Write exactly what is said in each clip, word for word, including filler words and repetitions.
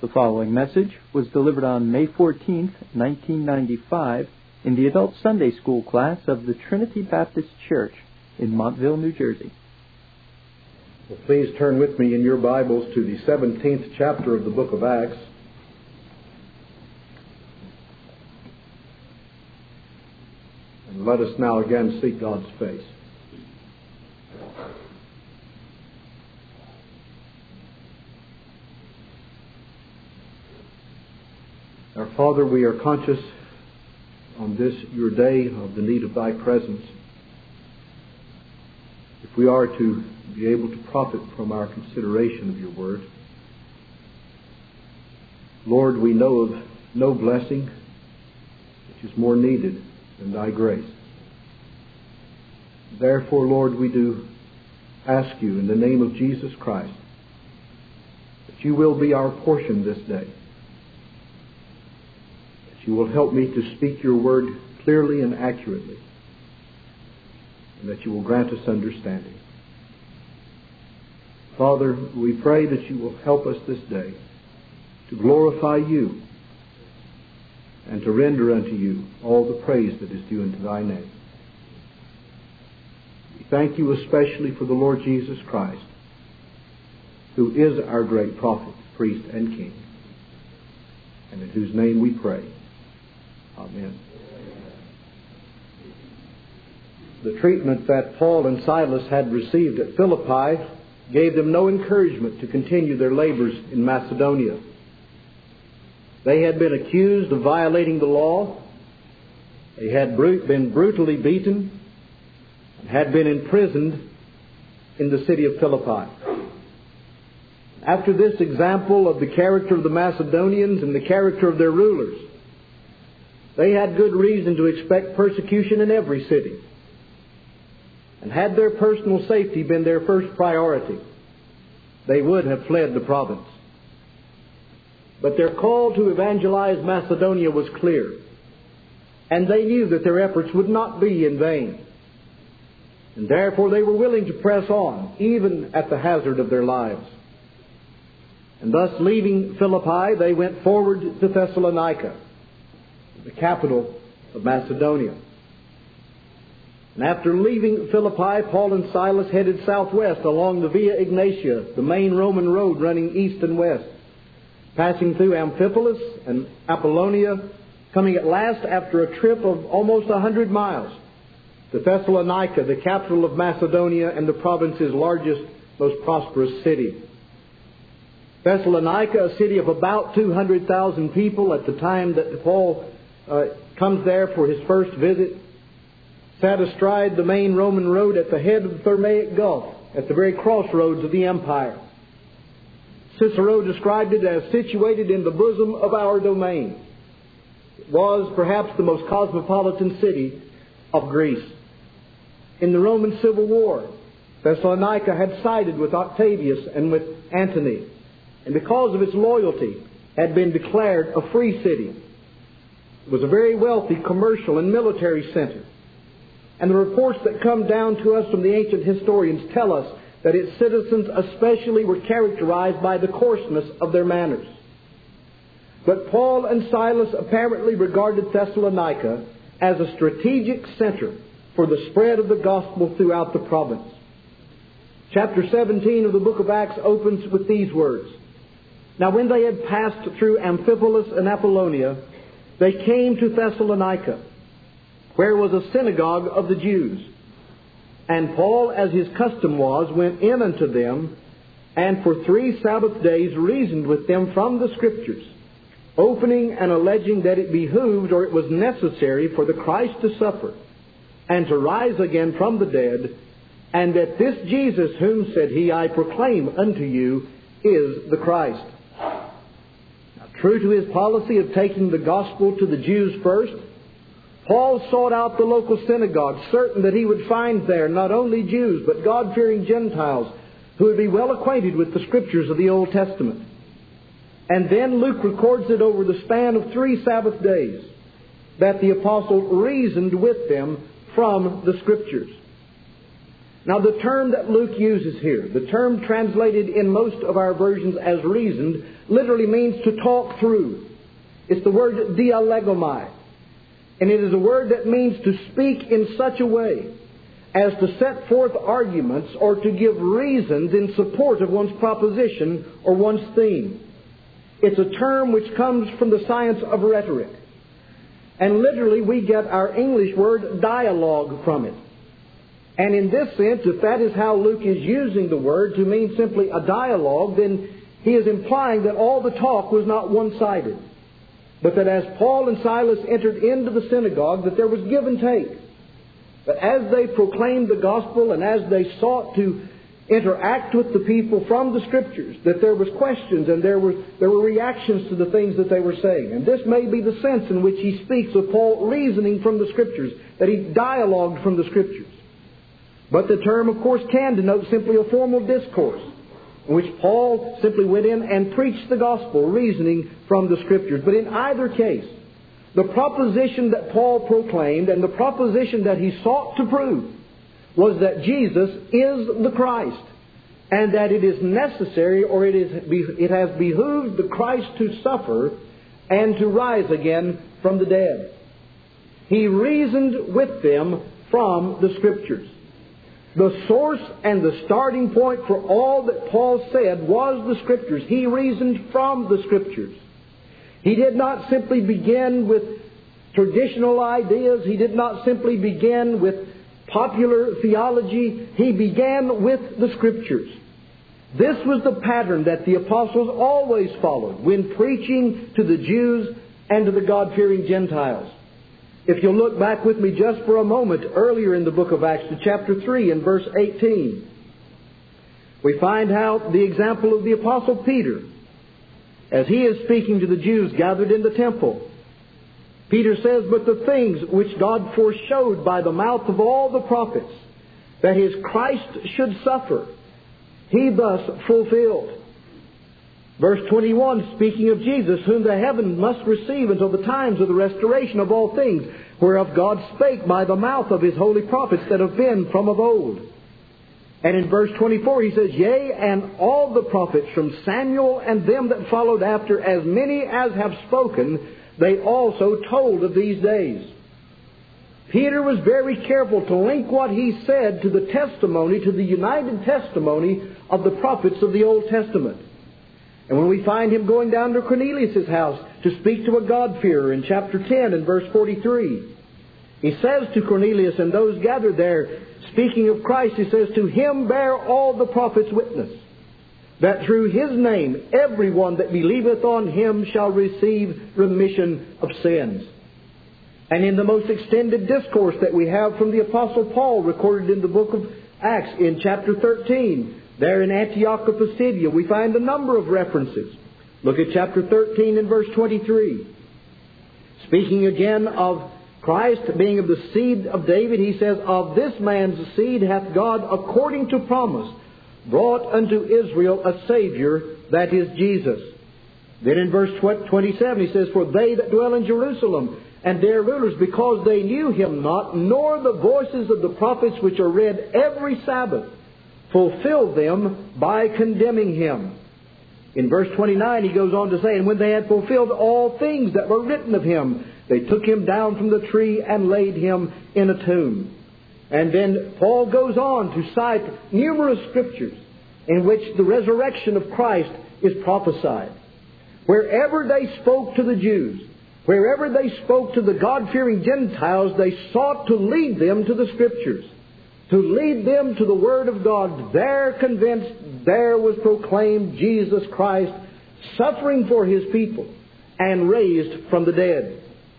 The following message was delivered on May fourteenth, nineteen ninety-five, in the Adult Sunday School class of the Trinity Baptist Church in Montville, New Jersey. Well, please turn with me in your Bibles to the seventeenth chapter of the book of Acts. And let us now again seek God's face. Our Father, we are conscious on this your day of the need of Thy presence. If we are to be able to profit from our consideration of your word, Lord, we know of no blessing which is more needed than Thy grace. Therefore, Lord, we do ask you in the name of Jesus Christ that you will be our portion this day. You will help me to speak your word clearly and accurately, and that you will grant us understanding. Father, we pray that you will help us this day to glorify you and to render unto you all the praise that is due unto thy name. We thank you especially for the Lord Jesus Christ, who is our great prophet, priest, and king, and in whose name we pray. Amen. The treatment that Paul and Silas had received at Philippi gave them no encouragement to continue their labors in Macedonia. They had been accused of violating the law. They had been brutally beaten and had been imprisoned in the city of Philippi. After this example of the character of the Macedonians and the character of their rulers, they had good reason to expect persecution in every city. And had their personal safety been their first priority, they would have fled the province. But their call to evangelize Macedonia was clear, and they knew that their efforts would not be in vain. And therefore they were willing to press on, even at the hazard of their lives. And thus, leaving Philippi, they went forward to Thessalonica, the capital of Macedonia. And after leaving Philippi, Paul and Silas headed southwest along the Via Ignatia, the main Roman road running east and west, passing through Amphipolis and Apollonia, coming at last after a trip of almost a hundred miles to Thessalonica, the capital of Macedonia and the province's largest, most prosperous city. Thessalonica, a city of about two hundred thousand people at the time that Paul Uh, comes there for his first visit, sat astride the main Roman road at the head of the Thermaic Gulf, at the very crossroads of the empire. Cicero described it as situated in the bosom of our domain. It was perhaps the most cosmopolitan city of Greece. In the Roman Civil War, Thessalonica had sided with Octavius and with Antony, and because of its loyalty, had been declared a free city. It was a very wealthy commercial and military center. And the reports that come down to us from the ancient historians tell us that its citizens especially were characterized by the coarseness of their manners. But Paul and Silas apparently regarded Thessalonica as a strategic center for the spread of the gospel throughout the province. Chapter seventeen of the book of Acts opens with these words. Now when they had passed through Amphipolis and Apollonia, they came to Thessalonica, where was a synagogue of the Jews. And Paul, as his custom was, went in unto them, and for three Sabbath days reasoned with them from the Scriptures, opening and alleging that it behooved or it was necessary for the Christ to suffer, and to rise again from the dead, and that this Jesus, whom, said he, I proclaim unto you, is the Christ. True to his policy of taking the gospel to the Jews first, Paul sought out the local synagogue, certain that he would find there not only Jews, but God-fearing Gentiles who would be well acquainted with the Scriptures of the Old Testament. And then Luke records it over the span of three Sabbath days that the apostle reasoned with them from the Scriptures. Now, the term that Luke uses here, the term translated in most of our versions as reasoned, literally means to talk through. It's the word dialegomai. And it is a word that means to speak in such a way as to set forth arguments or to give reasons in support of one's proposition or one's theme. It's a term which comes from the science of rhetoric. And literally we get our English word dialogue from it. And in this sense, if that is how Luke is using the word to mean simply a dialogue, then he is implying that all the talk was not one-sided. But that as Paul and Silas entered into the synagogue, that there was give and take. That as they proclaimed the gospel and as they sought to interact with the people from the Scriptures, that there was questions and there were, there were reactions to the things that they were saying. And this may be the sense in which he speaks of Paul reasoning from the Scriptures, that he dialogued from the Scriptures. But the term, of course, can denote simply a formal discourse in which Paul simply went in and preached the gospel, reasoning from the Scriptures. But in either case, the proposition that Paul proclaimed and the proposition that he sought to prove was that Jesus is the Christ, and that it is necessary, or it is it has behooved the Christ to suffer and to rise again from the dead. He reasoned with them from the Scriptures. The source and the starting point for all that Paul said was the Scriptures. He reasoned from the Scriptures. He did not simply begin with traditional ideas. He did not simply begin with popular theology. He began with the Scriptures. This was the pattern that the apostles always followed when preaching to the Jews and to the God-fearing Gentiles. If you'll look back with me just for a moment earlier in the book of Acts to chapter three and verse eighteen, we find how the example of the apostle Peter, as he is speaking to the Jews gathered in the temple, Peter says, "But the things which God foreshowed by the mouth of all the prophets, that His Christ should suffer, He thus fulfilled." Verse twenty-one, speaking of Jesus, "whom the heaven must receive until the times of the restoration of all things, whereof God spake by the mouth of His holy prophets that have been from of old." And in verse twenty-four he says, "Yea, and all the prophets from Samuel and them that followed after, as many as have spoken, they also told of these days." Peter was very careful to link what he said to the testimony, to the united testimony of the prophets of the Old Testament. And when we find him going down to Cornelius' house to speak to a God-fearer in chapter ten and verse forty-three, he says to Cornelius and those gathered there, speaking of Christ, he says, "To him bear all the prophets witness, that through his name everyone that believeth on him shall receive remission of sins." And in the most extended discourse that we have from the Apostle Paul, recorded in the book of Acts in chapter thirteen, there in Antioch of Pisidia, we find a number of references. Look at chapter thirteen and verse twenty-three. Speaking again of Christ being of the seed of David, he says, "Of this man's seed hath God, according to promise, brought unto Israel a Savior, that is Jesus." Then in verse twenty-seven he says, "For they that dwell in Jerusalem and their rulers, because they knew him not, nor the voices of the prophets which are read every Sabbath, fulfilled them by condemning him." In verse twenty-nine he goes on to say, "And when they had fulfilled all things that were written of him, they took him down from the tree and laid him in a tomb." And then Paul goes on to cite numerous scriptures in which the resurrection of Christ is prophesied. Wherever they spoke to the Jews, wherever they spoke to the God-fearing Gentiles, they sought to lead them to the Scriptures, to lead them to the Word of God. There convinced, there was proclaimed Jesus Christ, suffering for His people and raised from the dead.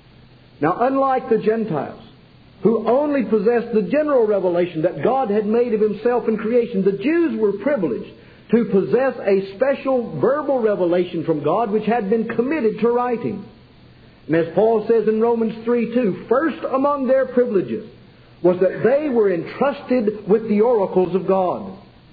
Now, unlike the Gentiles, who only possessed the general revelation that God had made of Himself in creation, the Jews were privileged to possess a special verbal revelation from God which had been committed to writing. And as Paul says in Romans three two, first among their privileges was that they were entrusted with the oracles of God.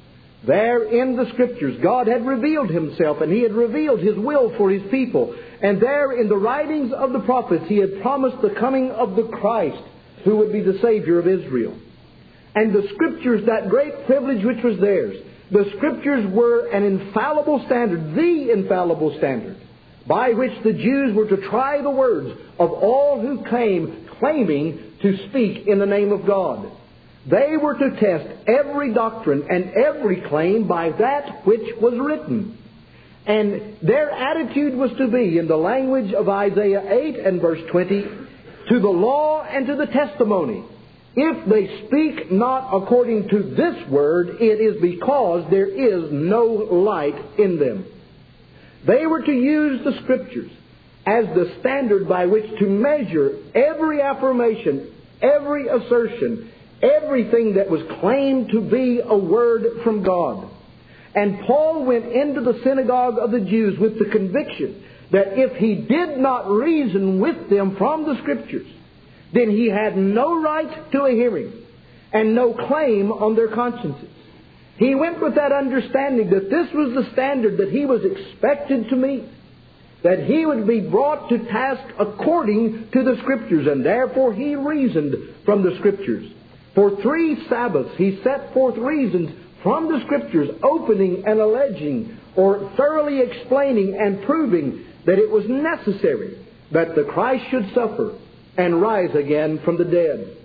There in the Scriptures, God had revealed Himself, and He had revealed His will for His people. And there in the writings of the prophets, He had promised the coming of the Christ, who would be the Savior of Israel. And the Scriptures, that great privilege which was theirs, the Scriptures were an infallible standard, the infallible standard, by which the Jews were to try the words of all who came claiming to speak in the name of God. They were to test every doctrine and every claim by that which was written. And their attitude was to be, in the language of Isaiah eight and verse twenty, to the law and to the testimony. If they speak not according to this word, it is because there is no light in them. They were to use the Scriptures as the standard by which to measure every affirmation, every assertion, everything that was claimed to be a word from God. And Paul went into the synagogue of the Jews with the conviction that if he did not reason with them from the Scriptures, then he had no right to a hearing and no claim on their consciences. He went with that understanding that this was the standard that he was expected to meet, that he would be brought to task according to the Scriptures, and therefore he reasoned from the Scriptures. For three Sabbaths he set forth reasons from the Scriptures, opening and alleging or thoroughly explaining and proving that it was necessary that the Christ should suffer and rise again from the dead.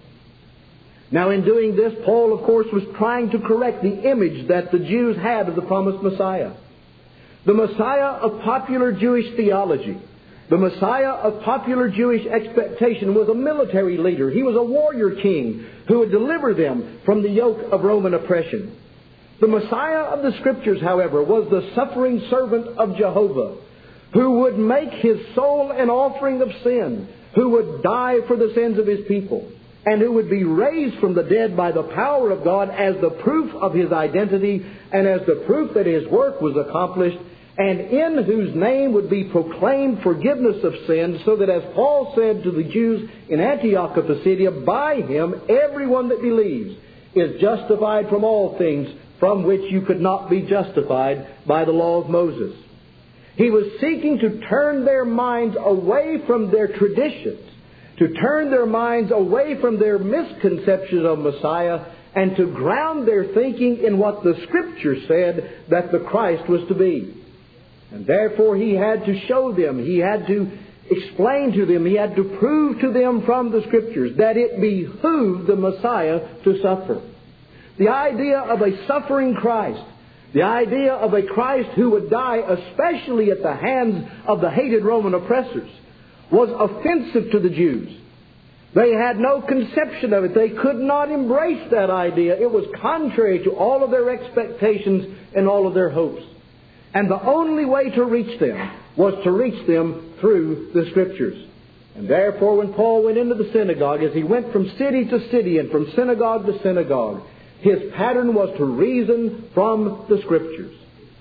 Now, in doing this, Paul, of course, was trying to correct the image that the Jews had of the promised Messiah. The Messiah of popular Jewish theology, the Messiah of popular Jewish expectation, was a military leader. He was a warrior king who would deliver them from the yoke of Roman oppression. The Messiah of the Scriptures, however, was the suffering servant of Jehovah, who would make his soul an offering of sin, who would die for the sins of his people, and who would be raised from the dead by the power of God as the proof of his identity and as the proof that his work was accomplished, and in whose name would be proclaimed forgiveness of sins, so that, as Paul said to the Jews in Antioch of Pisidia, by him everyone that believes is justified from all things from which you could not be justified by the law of Moses. He was seeking to turn their minds away from their traditions, to turn their minds away from their misconceptions of Messiah, and to ground their thinking in what the Scripture said that the Christ was to be. And therefore he had to show them, he had to explain to them, he had to prove to them from the Scriptures that it behooved the Messiah to suffer. The idea of a suffering Christ, the idea of a Christ who would die especially at the hands of the hated Roman oppressors, was offensive to the Jews. They had no conception of it. They could not embrace that idea. It was contrary to all of their expectations and all of their hopes. And the only way to reach them was to reach them through the Scriptures. And therefore, when Paul went into the synagogue, as he went from city to city and from synagogue to synagogue, his pattern was to reason from the Scriptures,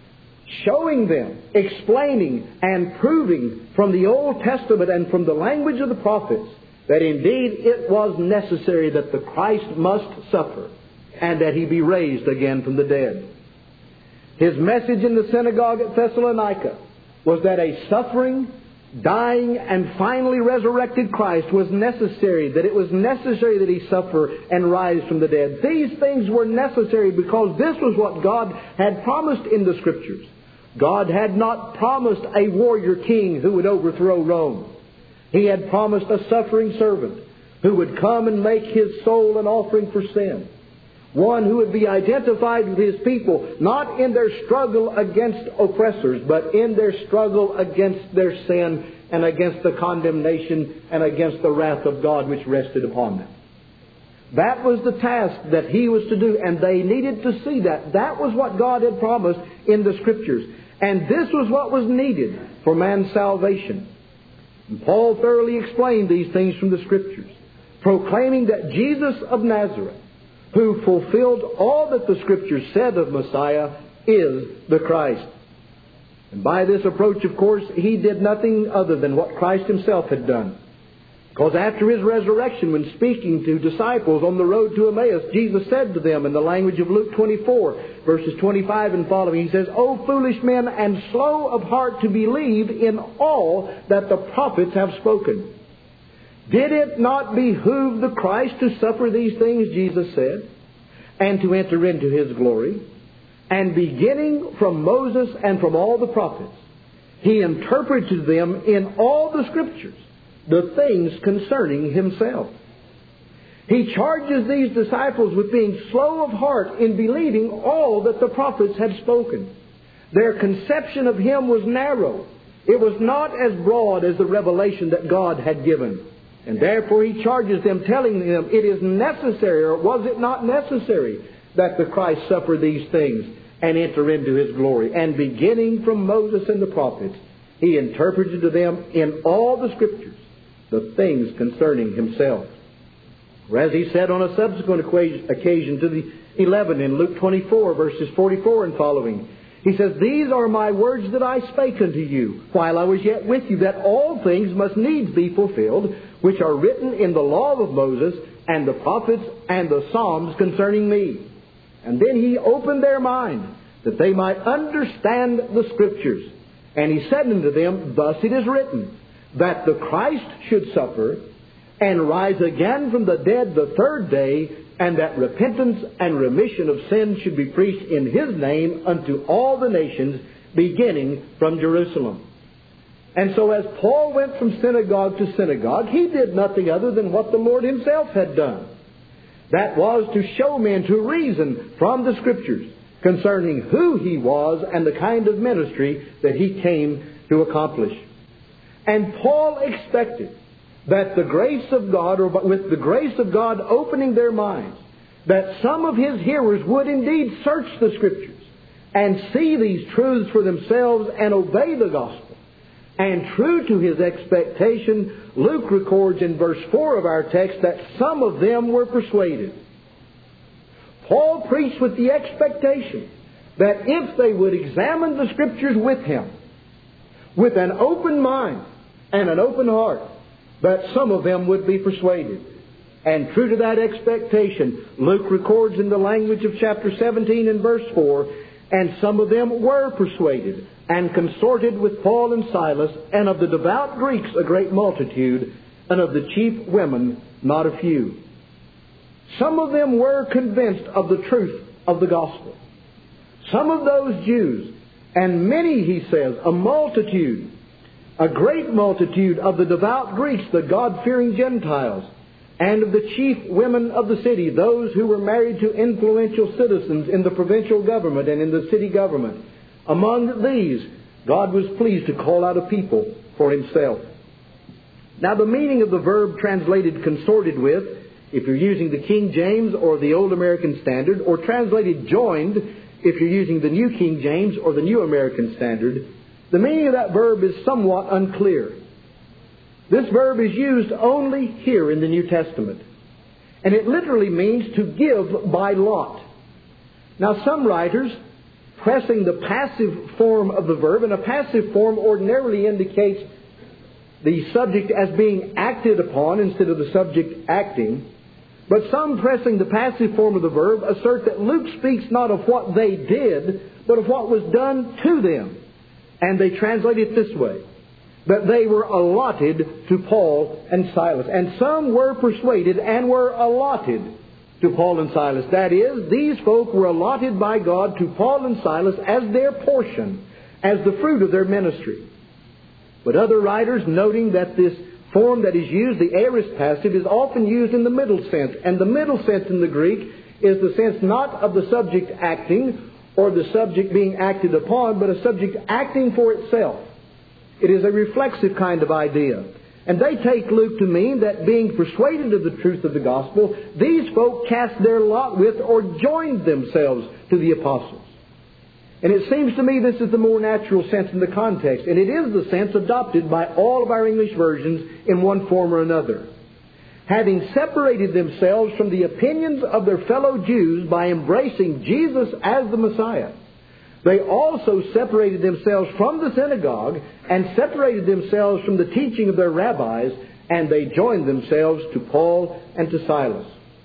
showing them, explaining, and proving from the Old Testament and from the language of the prophets that indeed it was necessary that the Christ must suffer and that he be raised again from the dead. His message in the synagogue at Thessalonica was that a suffering, dying, and finally resurrected Christ was necessary, that it was necessary that he suffer and rise from the dead. These things were necessary because this was what God had promised in the Scriptures. God had not promised a warrior king who would overthrow Rome. He had promised a suffering servant who would come and make his soul an offering for sin. One who would be identified with his people, not in their struggle against oppressors, but in their struggle against their sin and against the condemnation and against the wrath of God which rested upon them. That was the task that he was to do, and they needed to see that. That was what God had promised in the Scriptures. And this was what was needed for man's salvation. And Paul thoroughly explained these things from the Scriptures, proclaiming that Jesus of Nazareth, who fulfilled all that the Scriptures said of Messiah, is the Christ. And by this approach, of course, he did nothing other than what Christ himself had done. Because after his resurrection, when speaking to disciples on the road to Emmaus, Jesus said to them in the language of Luke twenty-four, verses twenty-five and following, he says, "O foolish men, and slow of heart to believe in all that the prophets have spoken. Did it not behoove the Christ to suffer these things?" Jesus said. and to enter into His glory. And beginning from Moses and from all the prophets, He interpreted to them in all the Scriptures the things concerning Himself. He charges these disciples with being slow of heart in believing all that the prophets had spoken. Their conception of Him was narrow. It was not as broad as the revelation that God had given. And therefore He charges them, telling them it is necessary, or was it not necessary, that the Christ suffer these things and enter into His glory. And beginning from Moses and the prophets, He interpreted to them in all the Scriptures the things concerning Himself. Or as He said on a subsequent occasion to the eleven in Luke twenty-four, verses forty-four and following, He says, "These are my words that I spake unto you, while I was yet with you, that all things must needs be fulfilled, which are written in the law of Moses, and the prophets, and the Psalms concerning me." And then He opened their mind, that they might understand the Scriptures. And He said unto them, "Thus it is written, that the Christ should suffer, and rise again from the dead the third day, and that repentance and remission of sins should be preached in His name unto all the nations, beginning from Jerusalem." And so as Paul went from synagogue to synagogue, he did nothing other than what the Lord Himself had done. That was to show men, to reason from the Scriptures concerning who He was and the kind of ministry that He came to accomplish. And Paul expected that the grace of God, or with the grace of God opening their minds, that some of his hearers would indeed search the Scriptures and see these truths for themselves and obey the gospel. And true to his expectation, Luke records in verse four of our text that some of them were persuaded. Paul preached with the expectation that if they would examine the Scriptures with him, with an open mind and an open heart, that some of them would be persuaded. And true to that expectation, Luke records in the language of chapter seventeen and verse four, "And some of them were persuaded, and consorted with Paul and Silas, and of the devout Greeks a great multitude, and of the chief women not a few." Some of them were convinced of the truth of the gospel. Some of those Jews, and many, he says, a multitude, a great multitude of the devout Greeks, the God-fearing Gentiles, and of the chief women of the city, those who were married to influential citizens in the provincial government and in the city government. Among these, God was pleased to call out a people for Himself. Now, the meaning of the verb translated consorted with, if you're using the King James or the Old American Standard, or translated joined, if you're using the New King James or the New American Standard, the meaning of that verb is somewhat unclear. This verb is used only here in the New Testament, and it literally means to give by lot. Now, some writers, pressing the passive form of the verb, and a passive form ordinarily indicates the subject as being acted upon instead of the subject acting, but some, pressing the passive form of the verb, assert that Luke speaks not of what they did, but of what was done to them. And they translate it this way, that they were allotted to Paul and Silas. And some were persuaded and were allotted to Paul and Silas. That is, these folk were allotted by God to Paul and Silas as their portion, as the fruit of their ministry. But other writers, noting that this form that is used, the aorist passive, is often used in the middle sense. And the middle sense in the Greek is the sense not of the subject acting or the subject being acted upon, but a subject acting for itself. It is a reflexive kind of idea. And they take Luke to mean that being persuaded of the truth of the gospel, these folk cast their lot with or joined themselves to the apostles. And it seems to me this is the more natural sense in the context. And it is the sense adopted by all of our English versions in one form or another. Having separated themselves from the opinions of their fellow Jews by embracing Jesus as the Messiah, they also separated themselves from the synagogue and separated themselves from the teaching of their rabbis, and they joined themselves to Paul and to Silas.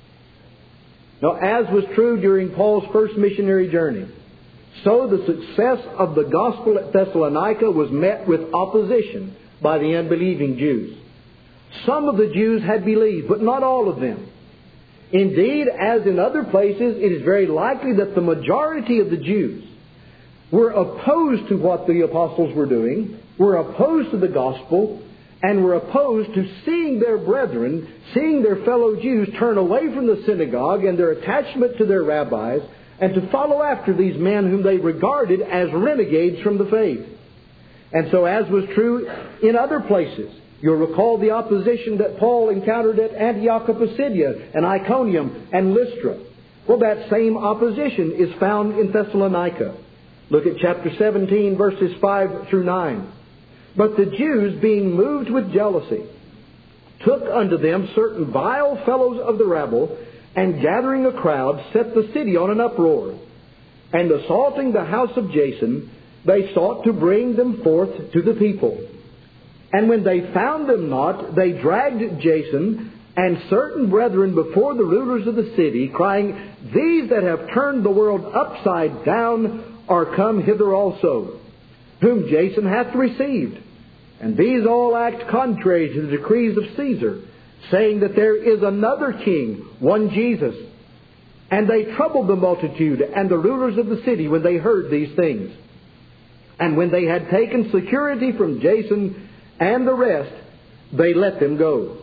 Now, as was true during Paul's first missionary journey, so the success of the gospel at Thessalonica was met with opposition by the unbelieving Jews. Some of the Jews had believed, but not all of them. Indeed, as in other places, it is very likely that the majority of the Jews were opposed to what the apostles were doing, were opposed to the gospel, and were opposed to seeing their brethren, seeing their fellow Jews turn away from the synagogue and their attachment to their rabbis, and to follow after these men whom they regarded as renegades from the faith. And so, as was true in other places, you'll recall the opposition that Paul encountered at Antioch of Pisidia and Iconium and Lystra. Well, that same opposition is found in Thessalonica. Look at chapter seventeen, verses five through nine. But the Jews, being moved with jealousy, took unto them certain vile fellows of the rabble, and gathering a crowd, set the city on an uproar. And assaulting the house of Jason, they sought to bring them forth to the people. And when they found them not, they dragged Jason and certain brethren before the rulers of the city, crying, These that have turned the world upside down are come hither also, whom Jason hath received. And these all act contrary to the decrees of Caesar, saying that there is another king, one Jesus. And they troubled the multitude and the rulers of the city when they heard these things. And when they had taken security from Jason and the rest, they let them go.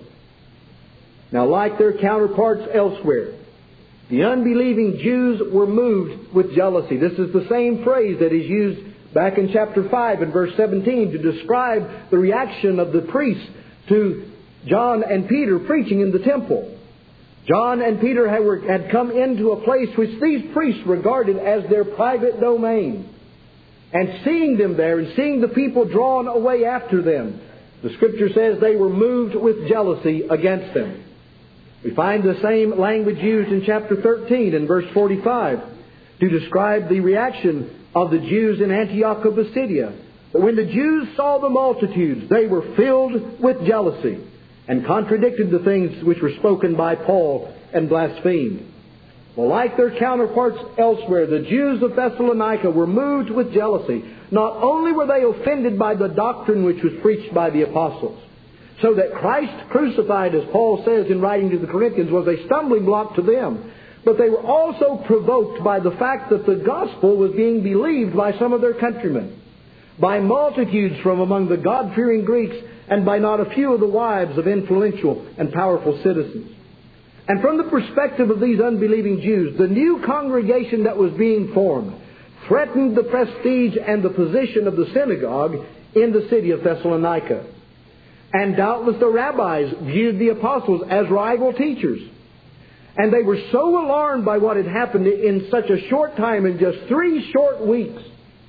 Now, like their counterparts elsewhere, the unbelieving Jews were moved with jealousy. This is the same phrase that is used back in chapter five and verse seventeen to describe the reaction of the priests to John and Peter preaching in the temple. John and Peter had, were, had come into a place which these priests regarded as their private domain. And seeing them there and seeing the people drawn away after them, the Scripture says they were moved with jealousy against them. We find the same language used in chapter thirteen and verse forty-five to describe the reaction of the Jews in Antioch of Pisidia. But when the Jews saw the multitudes, they were filled with jealousy and contradicted the things which were spoken by Paul and blasphemed. Well, like their counterparts elsewhere, the Jews of Thessalonica were moved with jealousy. Not only were they offended by the doctrine which was preached by the apostles, so that Christ crucified, as Paul says in writing to the Corinthians, was a stumbling block to them, but they were also provoked by the fact that the gospel was being believed by some of their countrymen, by multitudes from among the God-fearing Greeks, and by not a few of the wives of influential and powerful citizens. And from the perspective of these unbelieving Jews, the new congregation that was being formed threatened the prestige and the position of the synagogue in the city of Thessalonica. And doubtless the rabbis viewed the apostles as rival teachers. And they were so alarmed by what had happened in such a short time, in just three short weeks.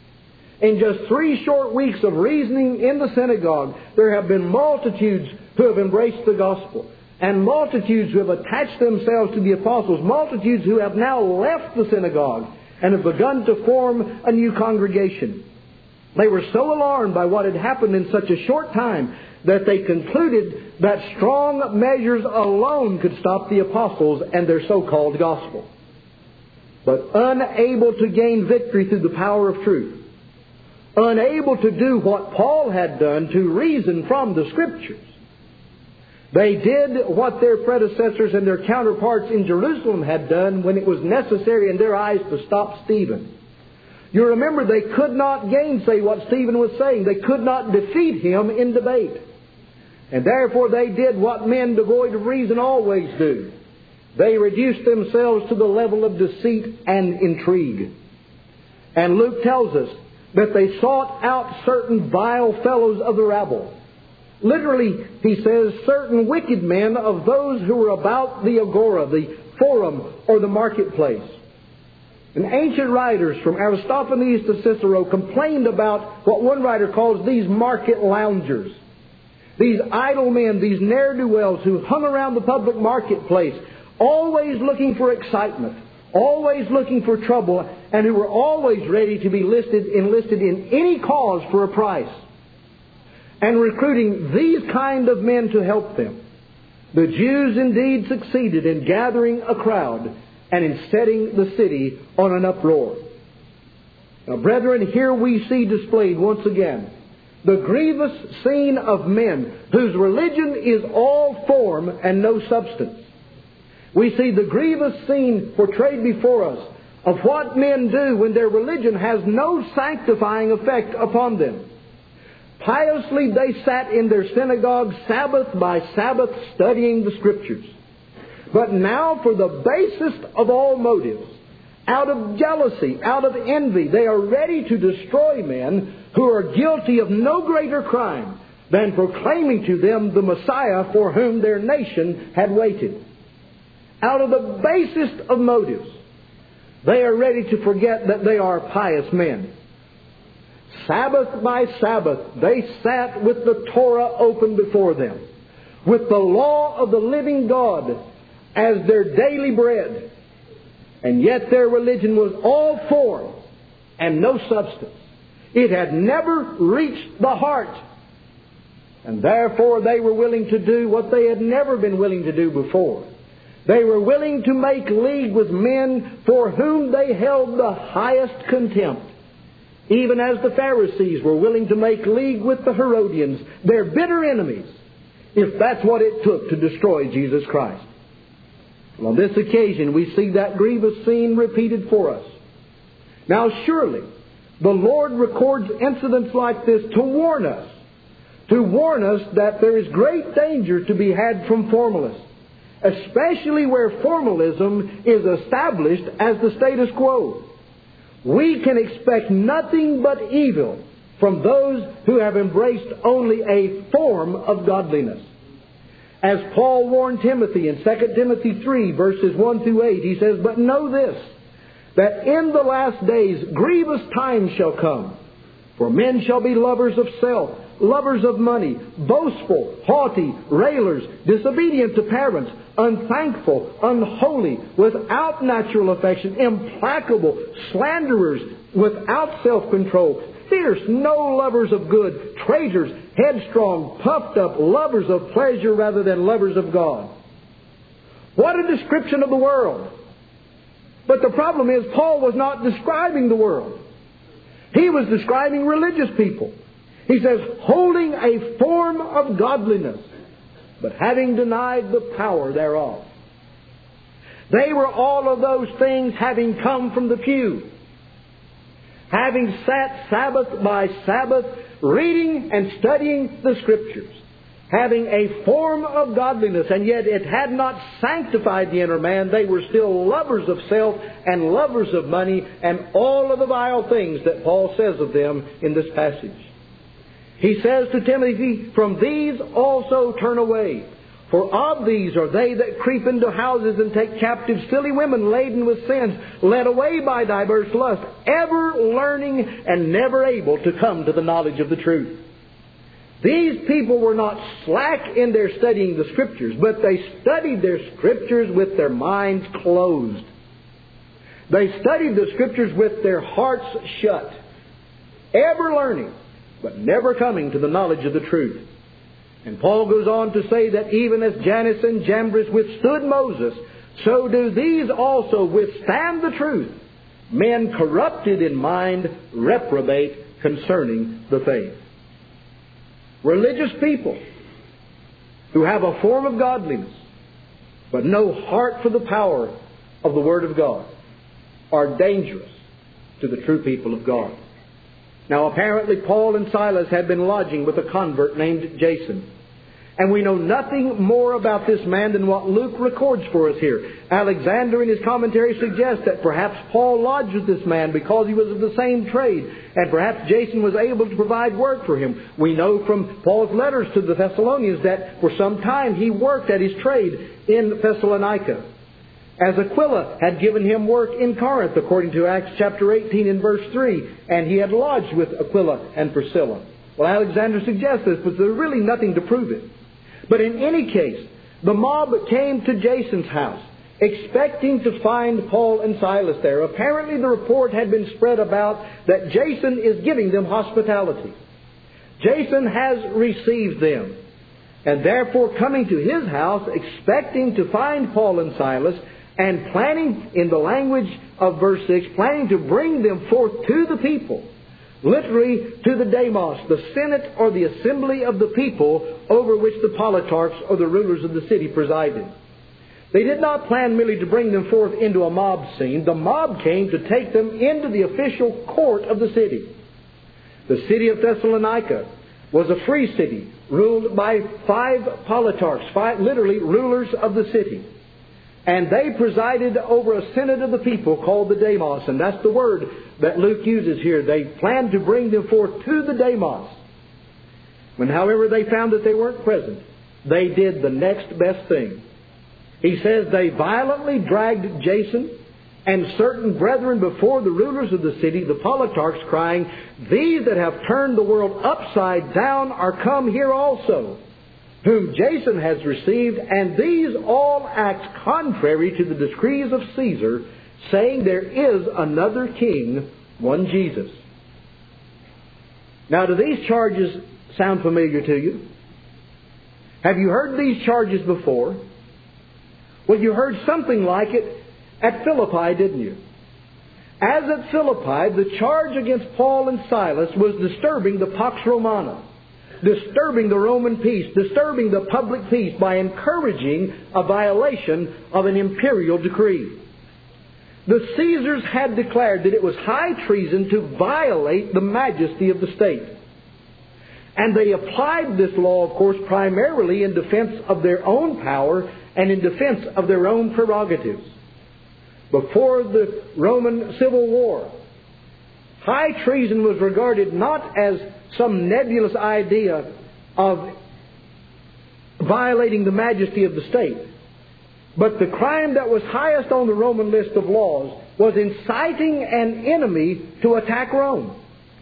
In just three short weeks of reasoning in the synagogue, there have been multitudes who have embraced the gospel, and multitudes who have attached themselves to the apostles, multitudes who have now left the synagogue and have begun to form a new congregation. They were so alarmed by what had happened in such a short time that they concluded that strong measures alone could stop the apostles and their so-called gospel. But unable to gain victory through the power of truth, unable to do what Paul had done to reason from the Scriptures, they did what their predecessors and their counterparts in Jerusalem had done when it was necessary in their eyes to stop Stephen. You remember, they could not gainsay what Stephen was saying. They could not defeat him in debate. And therefore they did what men devoid of reason always do. They reduced themselves to the level of deceit and intrigue. And Luke tells us that they sought out certain vile fellows of the rabble. Literally, he says, certain wicked men of those who were about the agora, the forum, or the marketplace. And ancient writers from Aristophanes to Cicero complained about what one writer calls these market loungers. These idle men, these ne'er-do-wells who hung around the public marketplace, always looking for excitement, always looking for trouble, and who were always ready to be listed, enlisted in any cause for a price, and recruiting these kind of men to help them. The Jews indeed succeeded in gathering a crowd and in setting the city on an uproar. Now, brethren, here we see displayed once again the grievous scene of men whose religion is all form and no substance. we see the grievous scene portrayed before us of what men do when their religion has no sanctifying effect upon them. Piously they sat in their synagogues Sabbath by Sabbath studying the Scriptures. But now for the basest of all motives, out of jealousy, out of envy, they are ready to destroy men who are guilty of no greater crime than proclaiming to them the Messiah for whom their nation had waited. Out of the basest of motives, they are ready to forget that they are pious men. Sabbath by Sabbath, they sat with the Torah open before them, with the law of the living God as their daily bread. And yet their religion was all form and no substance. It had never reached the heart. And therefore they were willing to do what they had never been willing to do before. They were willing to make league with men for whom they held the highest contempt, even as the Pharisees were willing to make league with the Herodians, their bitter enemies, if that's what it took to destroy Jesus Christ. And on this occasion, we see that grievous scene repeated for us. Now, surely, the Lord records incidents like this to warn us, to warn us that there is great danger to be had from formalists, especially where formalism is established as the status quo. We can expect nothing but evil from those who have embraced only a form of godliness. As Paul warned Timothy in Second Timothy three, verses one through eight, he says, "But know this, that in the last days grievous times shall come. For men shall be lovers of self, lovers of money, boastful, haughty, railers, disobedient to parents, unthankful, unholy, without natural affection, implacable, slanderers, without self-control, fierce, no lovers of good, traitors, headstrong, puffed up, lovers of pleasure rather than lovers of God." What a description of the world! But the problem is, Paul was not describing the world. He was describing religious people. He says, holding a form of godliness, but having denied the power thereof. They were all of those things having come from the pew, having sat Sabbath by Sabbath, reading and studying the Scriptures, having a form of godliness, and yet it had not sanctified the inner man. They were still lovers of self and lovers of money and all of the vile things that Paul says of them in this passage. He says to Timothy, "From these also turn away. For of these are they that creep into houses and take captive silly women laden with sins, led away by diverse lusts, ever learning and never able to come to the knowledge of the truth." These people were not slack in their studying the Scriptures, but they studied their Scriptures with their minds closed. They studied the Scriptures with their hearts shut, ever learning, but never coming to the knowledge of the truth. And Paul goes on to say that even as Jannes and Jambres withstood Moses, so do these also withstand the truth. Men corrupted in mind, reprobate concerning the faith. Religious people who have a form of godliness, but no heart for the power of the Word of God, are dangerous to the true people of God. Now, apparently Paul and Silas had been lodging with a convert named Jason. And we know nothing more about this man than what Luke records for us here. Alexander in his commentary suggests that perhaps Paul lodged with this man because he was of the same trade, and perhaps Jason was able to provide work for him. We know from Paul's letters to the Thessalonians that for some time he worked at his trade in Thessalonica, as Aquila had given him work in Corinth, according to Acts chapter eighteen and verse three, and he had lodged with Aquila and Priscilla. Well, Alexander suggests this, but there's really nothing to prove it. But in any case, the mob came to Jason's house, expecting to find Paul and Silas there. Apparently the report had been spread about that Jason is giving them hospitality. Jason has received them, and therefore coming to his house, expecting to find Paul and Silas, and planning, in the language of verse six, planning to bring them forth to the people, literally to the demos, the senate or the assembly of the people over which the politarchs or the rulers of the city presided. They did not plan merely to bring them forth into a mob scene. The mob came to take them into the official court of the city. The city of Thessalonica was a free city, ruled by five politarchs, five, literally rulers of the city. And they presided over a synod of the people called the Demos. And that's the word that Luke uses here. They planned to bring them forth to the Demos. When, however, they found that they weren't present, they did the next best thing. He says they violently dragged Jason and certain brethren before the rulers of the city, the politarchs, crying, "These that have turned the world upside down are come here also, whom Jason has received, and these all act contrary to the decrees of Caesar, saying there is another king, one Jesus." Now, do these charges sound familiar to you? Have you heard these charges before? Well, you heard something like it at Philippi, didn't you? As at Philippi, the charge against Paul and Silas was disturbing the Pax Romana, disturbing the Roman peace, disturbing the public peace by encouraging a violation of an imperial decree. The Caesars had declared that it was high treason to violate the majesty of the state. And they applied this law, of course, primarily in defense of their own power and in defense of their own prerogatives. Before the Roman Civil War, high treason was regarded not as some nebulous idea of violating the majesty of the state, but the crime that was highest on the Roman list of laws was inciting an enemy to attack Rome,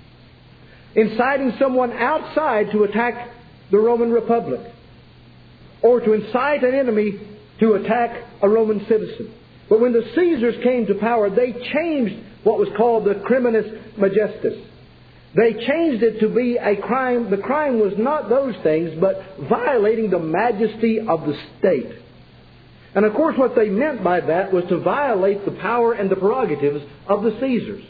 inciting someone outside to attack the Roman Republic, or to incite an enemy to attack a Roman citizen. But when the Caesars came to power, they changed what was called the criminis majestis. They changed it to be a crime. The crime was not those things, but violating the majesty of the state. And of course what they meant by that was to violate the power and the prerogatives of the Caesars.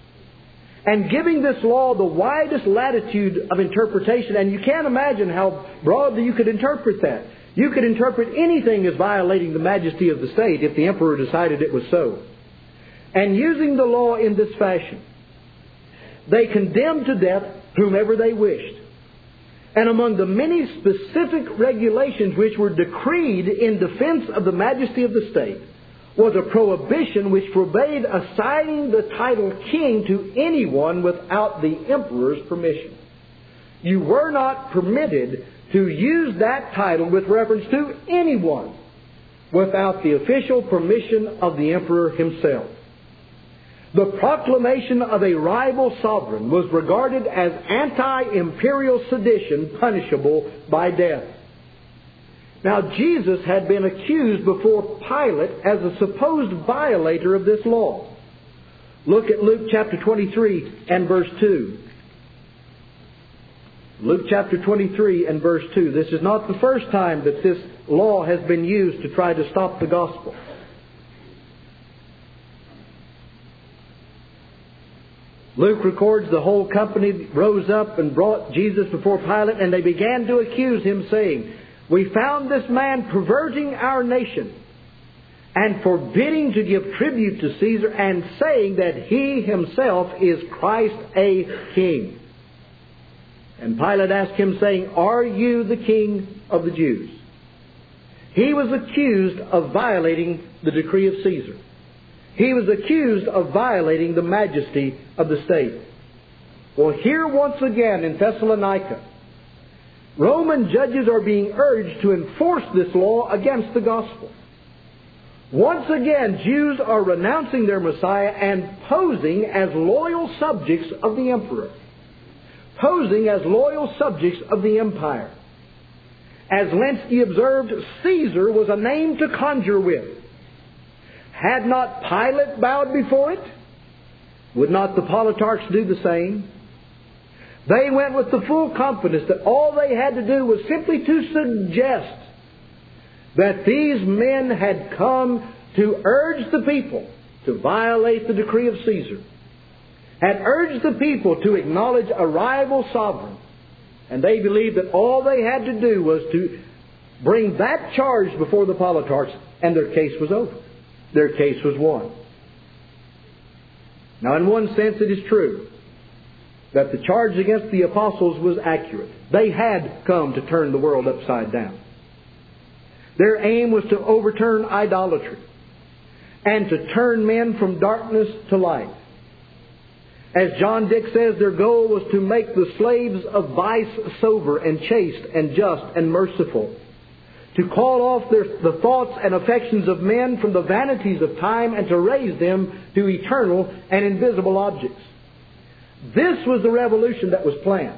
And giving this law the widest latitude of interpretation, and you can't imagine how broadly you could interpret that. You could interpret anything as violating the majesty of the state if the emperor decided it was so. And using the law in this fashion, they condemned to death whomever they wished. And among the many specific regulations which were decreed in defense of the majesty of the state was a prohibition which forbade assigning the title king to anyone without the emperor's permission. You were not permitted to use that title with reference to anyone without the official permission of the emperor himself. The proclamation of a rival sovereign was regarded as anti-imperial sedition punishable by death. Now, Jesus had been accused before Pilate as a supposed violator of this law. Look at Luke chapter twenty-three and verse two. Luke chapter twenty-three and verse two. This is not the first time that this law has been used to try to stop the gospel. Luke records the whole company rose up and brought Jesus before Pilate, and they began to accuse him, saying, "We found this man perverting our nation and forbidding to give tribute to Caesar, and saying that he himself is Christ a king." And Pilate asked him, saying, "Are you the king of the Jews?" He was accused of violating the decree of Caesar. He was accused of violating the majesty of the state. Well, here once again in Thessalonica, Roman judges are being urged to enforce this law against the gospel. Once again, Jews are renouncing their Messiah and posing as loyal subjects of the emperor, posing as loyal subjects of the empire. As Lenski observed, Caesar was a name to conjure with. Had not Pilate bowed before it? Would not the politarchs do the same? They went with the full confidence that all they had to do was simply to suggest that these men had come to urge the people to violate the decree of Caesar, had urged the people to acknowledge a rival sovereign, and they believed that all they had to do was to bring that charge before the politarchs, and their case was over. Their case was won. Now, in one sense, it is true that the charge against the apostles was accurate. They had come to turn the world upside down. Their aim was to overturn idolatry and to turn men from darkness to light. As John Dick says, their goal was to make the slaves of vice sober and chaste and just and merciful, to call off their, the thoughts and affections of men from the vanities of time and to raise them to eternal and invisible objects. This was the revolution that was planned.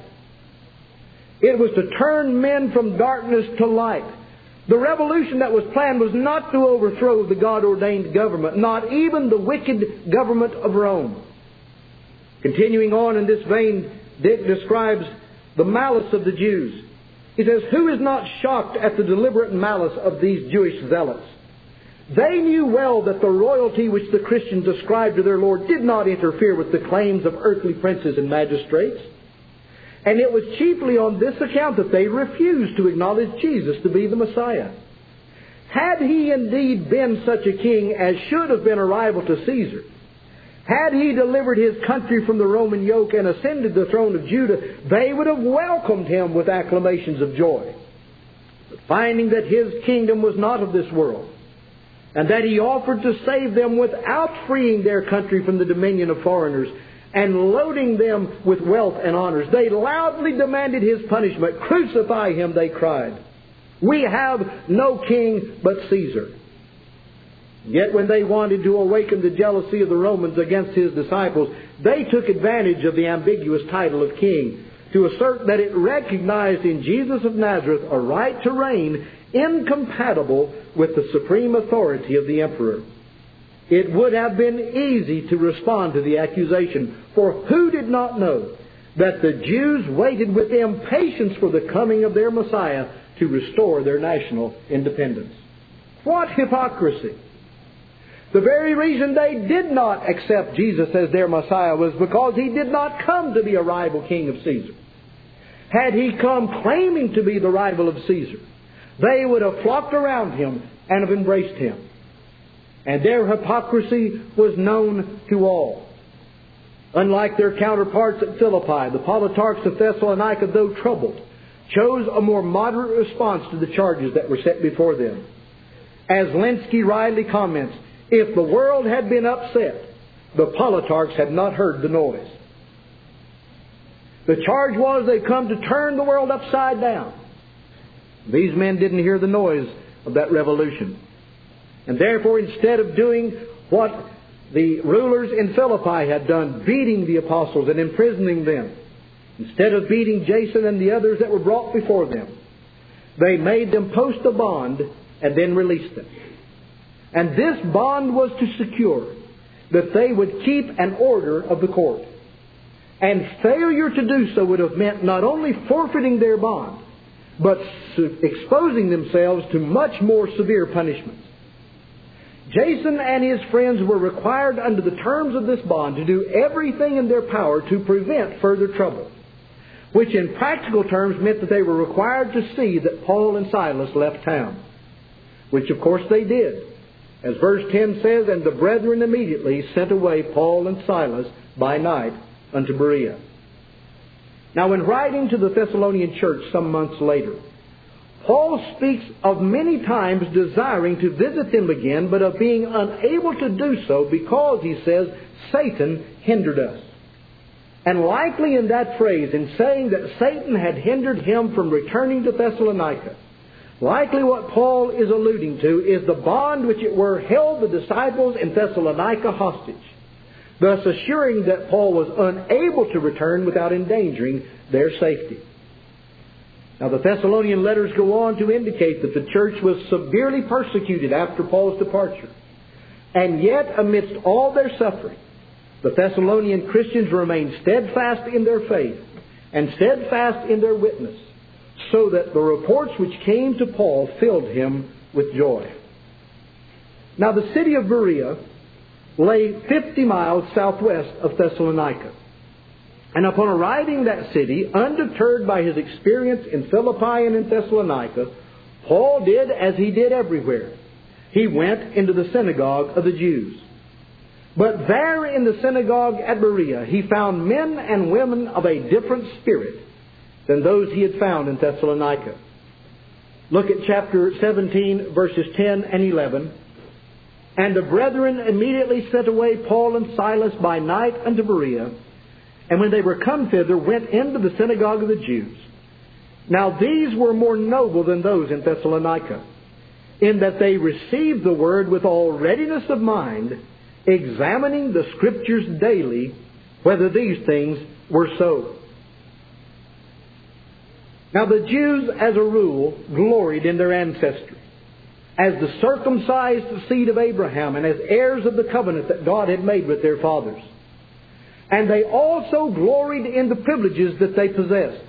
It was to turn men from darkness to light. The revolution that was planned was not to overthrow the God-ordained government, not even the wicked government of Rome. Continuing on in this vein, Dick describes the malice of the Jews. He says, "Who is not shocked at the deliberate malice of these Jewish zealots? They knew well that the royalty which the Christians ascribed to their Lord did not interfere with the claims of earthly princes and magistrates. And it was chiefly on this account that they refused to acknowledge Jesus to be the Messiah. Had he indeed been such a king as should have been a rival to Caesar, had he delivered his country from the Roman yoke and ascended the throne of Judah, they would have welcomed him with acclamations of joy. But finding that his kingdom was not of this world, and that he offered to save them without freeing their country from the dominion of foreigners and loading them with wealth and honors, they loudly demanded his punishment. 'Crucify him,' they cried. 'We have no king but Caesar.' Yet when they wanted to awaken the jealousy of the Romans against his disciples, they took advantage of the ambiguous title of king to assert that it recognized in Jesus of Nazareth a right to reign incompatible with the supreme authority of the emperor. It would have been easy to respond to the accusation, for who did not know that the Jews waited with impatience for the coming of their Messiah to restore their national independence? What hypocrisy! The very reason they did not accept Jesus as their Messiah was because he did not come to be a rival king of Caesar. Had he come claiming to be the rival of Caesar, they would have flocked around him and have embraced him. And their hypocrisy was known to all. Unlike their counterparts at Philippi, the politarchs of Thessalonica, though troubled, chose a more moderate response to the charges that were set before them. As Lenski rightly comments, if the world had been upset, the politarchs had not heard the noise. The charge was they'd come to turn the world upside down. These men didn't hear the noise of that revolution. And therefore, instead of doing what the rulers in Philippi had done, beating the apostles and imprisoning them, instead of beating Jason and the others that were brought before them, they made them post a bond and then released them. And this bond was to secure that they would keep an order of the court. And failure to do so would have meant not only forfeiting their bond, but exposing themselves to much more severe punishments. Jason and his friends were required under the terms of this bond to do everything in their power to prevent further trouble, which in practical terms meant that they were required to see that Paul and Silas left town, which of course they did. As verse ten says, "And the brethren immediately sent away Paul and Silas by night unto Berea." Now, in writing to the Thessalonian church some months later, Paul speaks of many times desiring to visit them again, but of being unable to do so because, he says, Satan hindered us. And likely in that phrase, in saying that Satan had hindered him from returning to Thessalonica, likely what Paul is alluding to is the bond which it were held the disciples in Thessalonica hostage, thus assuring that Paul was unable to return without endangering their safety. Now, the Thessalonian letters go on to indicate that the church was severely persecuted after Paul's departure. And yet, amidst all their suffering, the Thessalonian Christians remained steadfast in their faith and steadfast in their witness, so that the reports which came to Paul filled him with joy. Now, the city of Berea lay fifty miles southwest of Thessalonica. And upon arriving in that city, undeterred by his experience in Philippi and in Thessalonica, Paul did as he did everywhere. he went into the synagogue of the Jews. But there in the synagogue at Berea, he found men and women of a different spirit than those he had found in Thessalonica. Look at chapter seventeen, verses ten and eleven. And the brethren immediately sent away Paul and Silas by night unto Berea, and when they were come thither, went into the synagogue of the Jews. Now these were more noble than those in Thessalonica, in that they received the word with all readiness of mind, examining the Scriptures daily, whether these things were so. Now the Jews, as a rule, gloried in their ancestry, as the circumcised seed of Abraham, and as heirs of the covenant that God had made with their fathers. And they also gloried in the privileges that they possessed,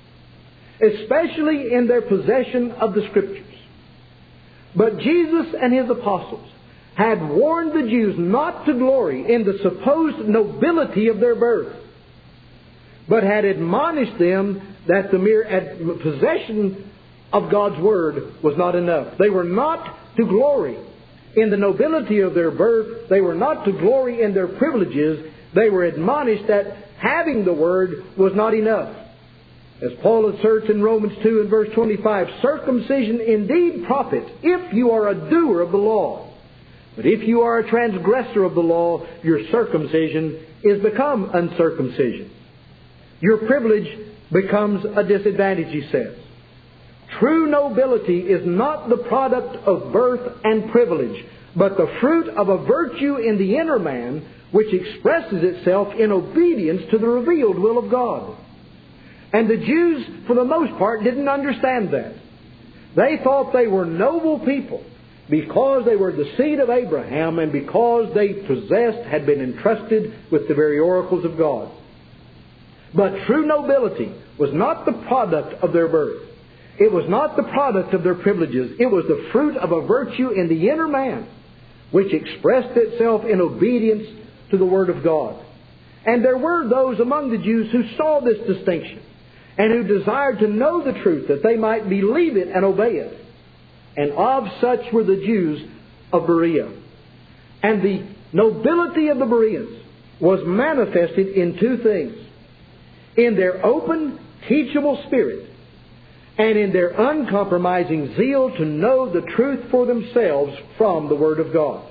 especially in their possession of the Scriptures. But Jesus and His apostles had warned the Jews not to glory in the supposed nobility of their birth, but had admonished them that the mere ad- possession of God's Word was not enough. They were not to glory in the nobility of their birth. They were not to glory in their privileges. They were admonished that having the Word was not enough. As Paul asserts in Romans two and verse twenty-five, circumcision indeed profits if you are a doer of the law. But if you are a transgressor of the law, your circumcision is become uncircumcision. Your privilege becomes a disadvantage, he says. True nobility is not the product of birth and privilege, but the fruit of a virtue in the inner man which expresses itself in obedience to the revealed will of God. And the Jews, for the most part, didn't understand that. They thought they were noble people because they were the seed of Abraham and because they possessed, had been entrusted with the very oracles of God. But true nobility was not the product of their birth. It was not the product of their privileges. It was the fruit of a virtue in the inner man which expressed itself in obedience to the Word of God. And there were those among the Jews who saw this distinction and who desired to know the truth that they might believe it and obey it. And of such were the Jews of Berea. And the nobility of the Bereans was manifested in two things: in their open, teachable spirit, and in their uncompromising zeal to know the truth for themselves from the Word of God.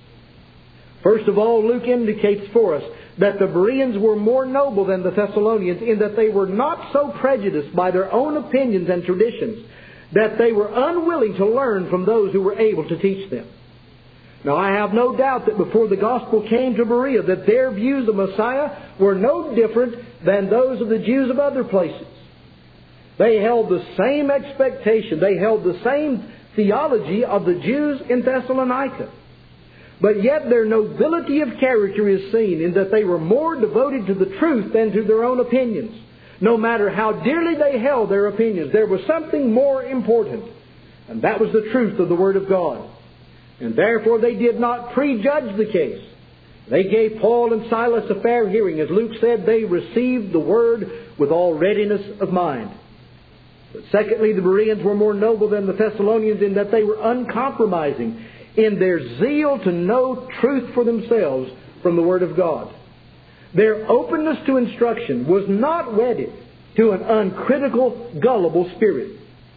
First of all, Luke indicates for us that the Bereans were more noble than the Thessalonians in that they were not so prejudiced by their own opinions and traditions that they were unwilling to learn from those who were able to teach them. Now, I have no doubt that before the gospel came to Berea, that their views of Messiah were no different than those of the Jews of other places. They held the same expectation. They held the same theology of the Jews in Thessalonica. But yet their nobility of character is seen in that they were more devoted to the truth than to their own opinions. No matter how dearly they held their opinions, there was something more important, and that was the truth of the Word of God. And therefore they did not prejudge the case. They gave Paul and Silas a fair hearing. As Luke said, they received the Word with all readiness of mind. But secondly, the Bereans were more noble than the Thessalonians in that they were uncompromising in their zeal to know truth for themselves from the Word of God. Their openness to instruction was not wedded to an uncritical, gullible spirit.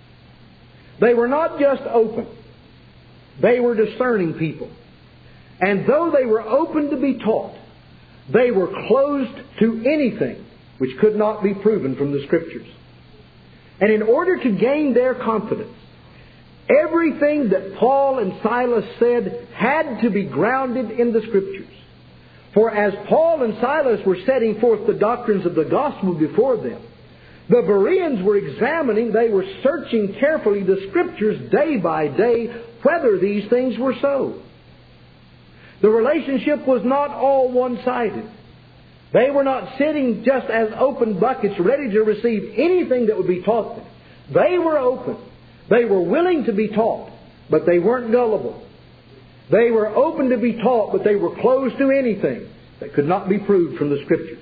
They were not just open. They were discerning people. And though they were open to be taught, they were closed to anything which could not be proven from the Scriptures. And in order to gain their confidence, everything that Paul and Silas said had to be grounded in the Scriptures. For as Paul and Silas were setting forth the doctrines of the gospel before them, the Bereans were examining, they were searching carefully the Scriptures day by day, whether these things were so. The relationship was not all one-sided. They were not sitting just as open buckets ready to receive anything that would be taught them. They were open. They were willing to be taught, but they weren't gullible. They were open to be taught, but they were closed to anything that could not be proved from the Scriptures.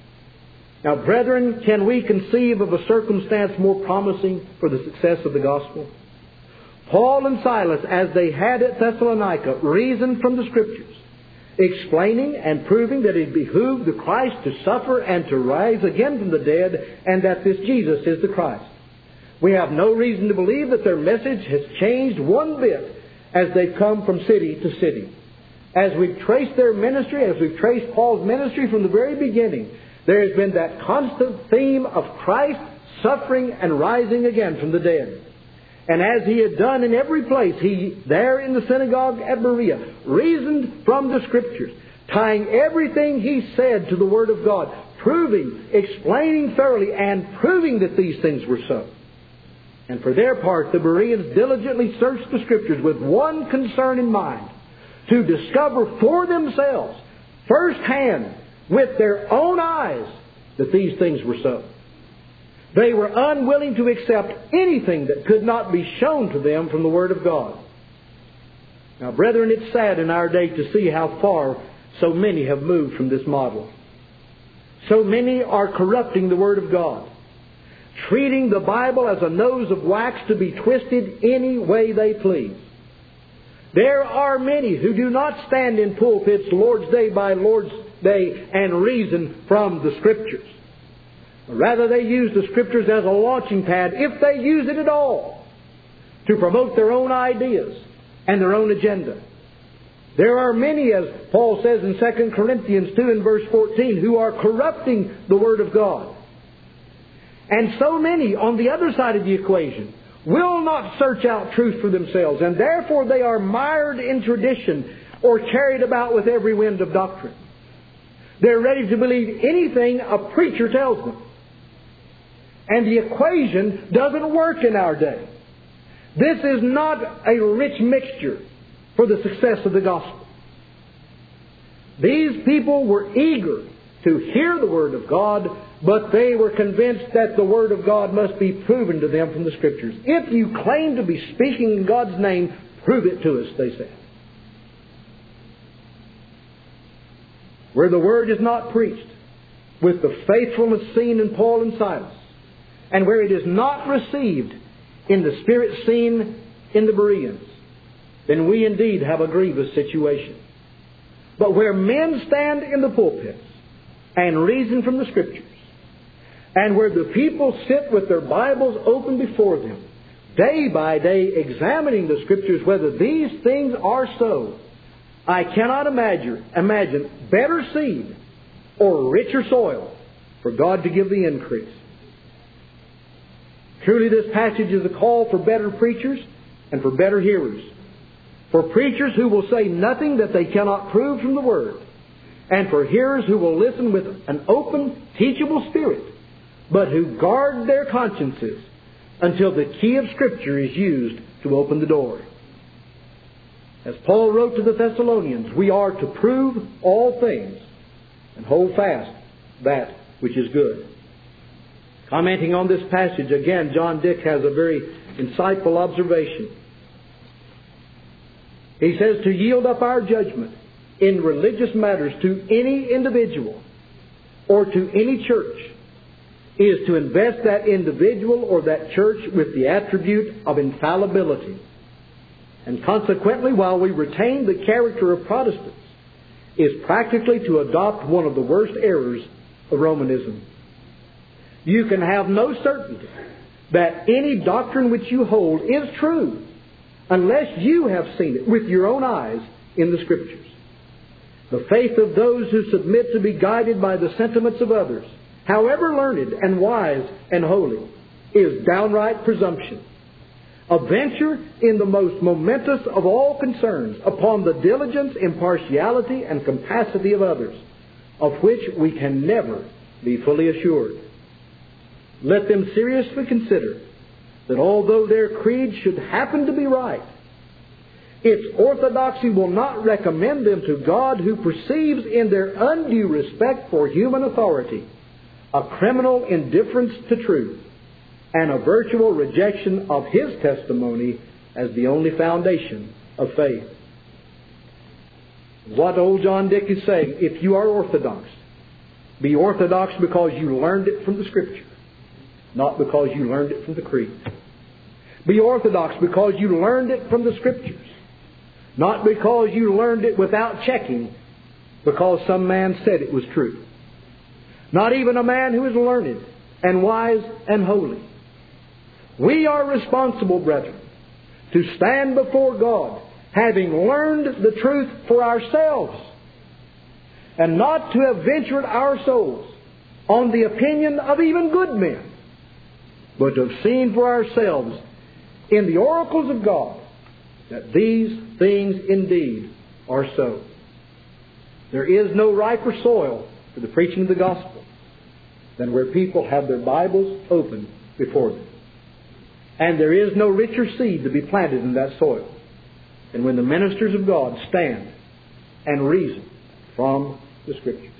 Now, brethren, can we conceive of a circumstance more promising for the success of the gospel? Paul and Silas, as they had at Thessalonica, reasoned from the Scriptures, explaining and proving that it behooved the Christ to suffer and to rise again from the dead, and that this Jesus is the Christ. We have no reason to believe that their message has changed one bit as they've come from city to city. As we've traced their ministry, as we've traced Paul's ministry from the very beginning, there has been that constant theme of Christ suffering and rising again from the dead. And as he had done in every place, he, there in the synagogue at Berea, reasoned from the Scriptures, tying everything he said to the Word of God, proving, explaining thoroughly, and proving that these things were so. And for their part, the Bereans diligently searched the Scriptures with one concern in mind, to discover for themselves, firsthand, with their own eyes, that these things were so. They were unwilling to accept anything that could not be shown to them from the Word of God. Now, brethren, it's sad in our day to see how far so many have moved from this model. So many are corrupting the Word of God, treating the Bible as a nose of wax to be twisted any way they please. There are many who do not stand in pulpits Lord's Day by Lord's Day and reason from the Scriptures. Rather, they use the Scriptures as a launching pad, if they use it at all, to promote their own ideas and their own agenda. There are many, as Paul says in Second Corinthians two and verse fourteen, who are corrupting the Word of God. And so many, on the other side of the equation, will not search out truth for themselves, and therefore they are mired in tradition or carried about with every wind of doctrine. They're ready to believe anything a preacher tells them. And the equation doesn't work in our day. This is not a rich mixture for the success of the gospel. These people were eager to hear the Word of God, but they were convinced that the Word of God must be proven to them from the Scriptures. If you claim to be speaking in God's name, prove it to us, they said. Where the Word is not preached, with the faithfulness seen in Paul and Silas, and where it is not received in the Spirit seen in the Bereans, then we indeed have a grievous situation. But where men stand in the pulpits and reason from the Scriptures, and where the people sit with their Bibles open before them, day by day examining the Scriptures whether these things are so, I cannot imagine, imagine better seed or richer soil for God to give the increase. Truly, this passage is a call for better preachers and for better hearers. For preachers who will say nothing that they cannot prove from the Word, and for hearers who will listen with an open, teachable spirit, but who guard their consciences until the key of Scripture is used to open the door. As Paul wrote to the Thessalonians, we are to prove all things and hold fast that which is good. Commenting on this passage, again, John Dick has a very insightful observation. He says, to yield up our judgment in religious matters to any individual or to any church is to invest that individual or that church with the attribute of infallibility. And consequently, while we retain the character of Protestants, is practically to adopt one of the worst errors of Romanism. You can have no certainty that any doctrine which you hold is true unless you have seen it with your own eyes in the Scriptures. The faith of those who submit to be guided by the sentiments of others, however learned and wise and holy, is downright presumption. A venture in the most momentous of all concerns upon the diligence, impartiality, and capacity of others, of which we can never be fully assured. Let them seriously consider that although their creed should happen to be right, its orthodoxy will not recommend them to God, who perceives in their undue respect for human authority a criminal indifference to truth and a virtual rejection of His testimony as the only foundation of faith. What old John Dick is saying, if you are orthodox, be orthodox because you learned it from the Scripture, not because you learned it from the creed. Be orthodox because you learned it from the Scriptures. Not because you learned it without checking, because some man said it was true. Not even a man who is learned and wise and holy. We are responsible, brethren, to stand before God, having learned the truth for ourselves, and not to have ventured our souls on the opinion of even good men, but to have seen for ourselves in the oracles of God that these things indeed are so. There is no riper soil for the preaching of the gospel than where people have their Bibles open before them. And there is no richer seed to be planted in that soil than when the ministers of God stand and reason from the Scriptures.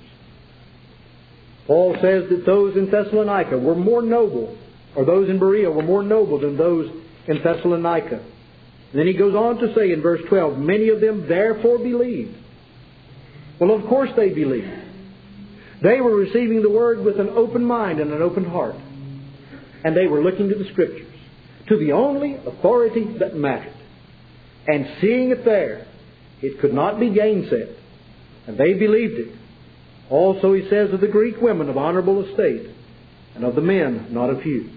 Paul says that those in Thessalonica were more noble, or those in Berea were more noble than those in Thessalonica. And then he goes on to say in verse twelve, many of them therefore believed. Well, of course they believed. They were receiving the Word with an open mind and an open heart. And they were looking to the Scriptures, to the only authority that mattered. And seeing it there, it could not be gainsaid. And they believed it. Also, he says of the Greek women of honorable estate, and of the men not a few.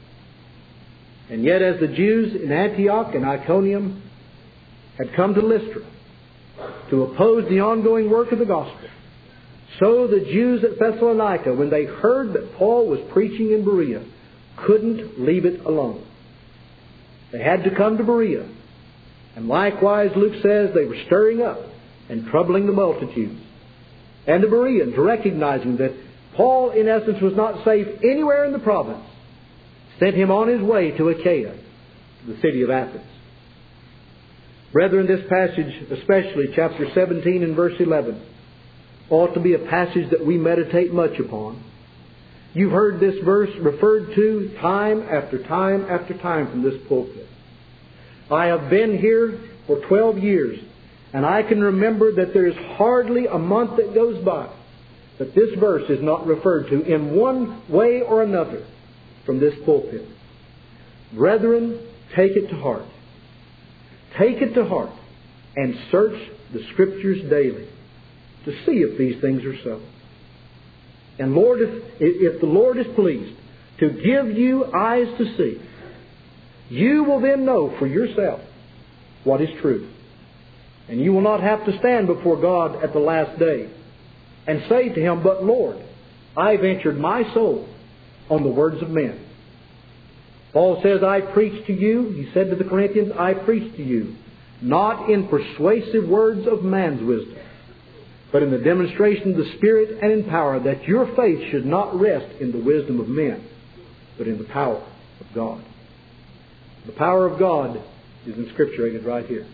And yet as the Jews in Antioch and Iconium had come to Lystra to oppose the ongoing work of the gospel, so the Jews at Thessalonica, when they heard that Paul was preaching in Berea, couldn't leave it alone. They had to come to Berea. And likewise, Luke says, they were stirring up and troubling the multitudes. And the Bereans, recognizing that Paul, in essence, was not safe anywhere in the province, sent him on his way to Achaia, the city of Athens. Brethren, this passage, especially chapter seventeen and verse eleven, ought to be a passage that we meditate much upon. You've heard this verse referred to time after time after time from this pulpit. I have been here for twelve years, and I can remember that there is hardly a month that goes by that this verse is not referred to in one way or another from this pulpit. Brethren, take it to heart. Take it to heart and search the Scriptures daily to see if these things are so. And Lord, if, if the Lord is pleased to give you eyes to see, you will then know for yourself what is true. And you will not have to stand before God at the last day and say to Him, but Lord, I ventured my soul on the words of men. Paul says, I preach to you, he said to the Corinthians, I preach to you, not in persuasive words of man's wisdom, but in the demonstration of the Spirit and in power, that your faith should not rest in the wisdom of men, but in the power of God. The power of God is inscripturated right here.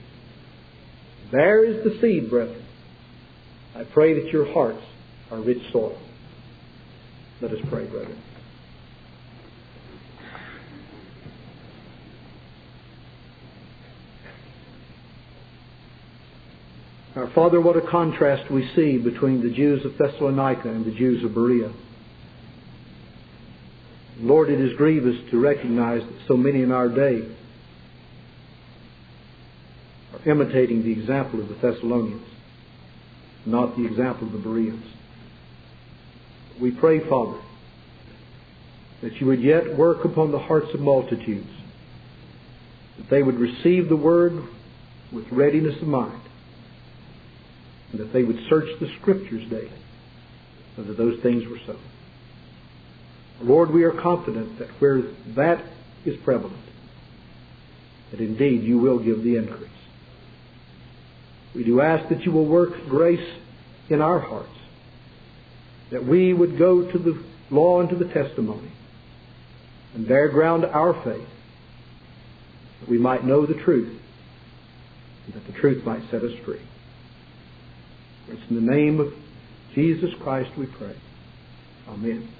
There is the seed, brethren. I pray that your hearts are rich soil. Let us pray, brethren. Our Father, what a contrast we see between the Jews of Thessalonica and the Jews of Berea. Lord, it is grievous to recognize that so many in our day are imitating the example of the Thessalonians, not the example of the Bereans. We pray, Father, that you would yet work upon the hearts of multitudes, that they would receive the Word with readiness of mind, and that they would search the Scriptures daily, whether those things were so. Lord, we are confident that where that is prevalent, that indeed you will give the increase. We do ask that you will work grace in our hearts, that we would go to the law and to the testimony, and there ground our faith, that we might know the truth, and that the truth might set us free. It's in the name of Jesus Christ we pray. Amen.